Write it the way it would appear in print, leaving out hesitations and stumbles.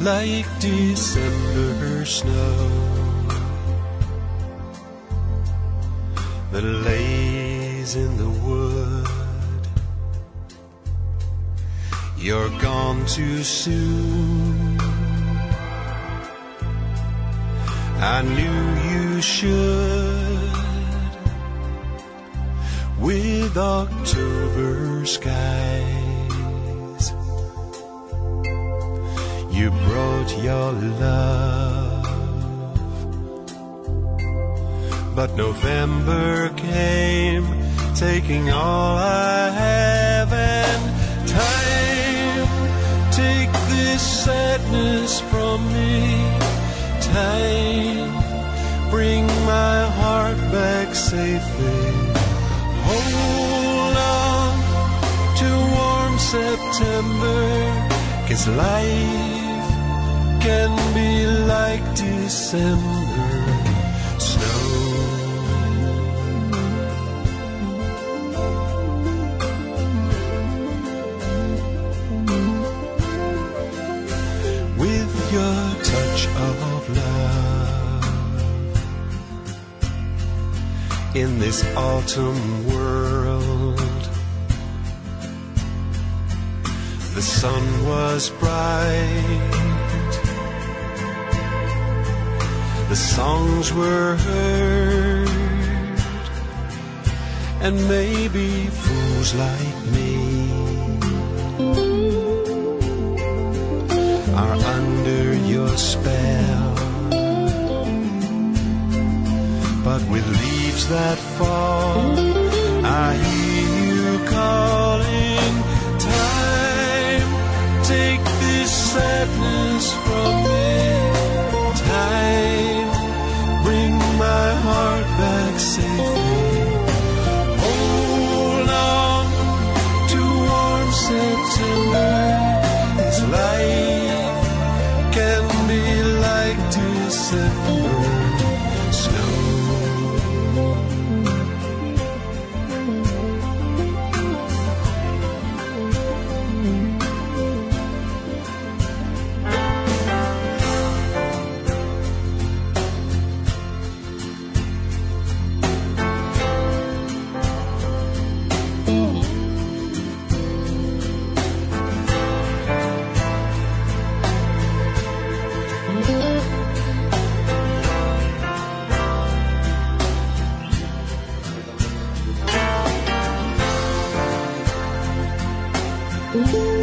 like December snow that lays in the wood. You're gone too soon. I knew you should. With October skies, you brought your love, but November came, taking all I have, and time, take this sadness from me. Time, bring my heart back safely. Hold on to warm September, 'cause life can be like December snow. With your touch of love in this autumn world, the sun was bright, the songs were heard, and maybe fools like me are under your spell. But with leaves that fall, I hear you calling. Time, take this sadness from me. Time, bring my heart back safely. Hold on to warm September. This life can be like December snow. Mm-hmm.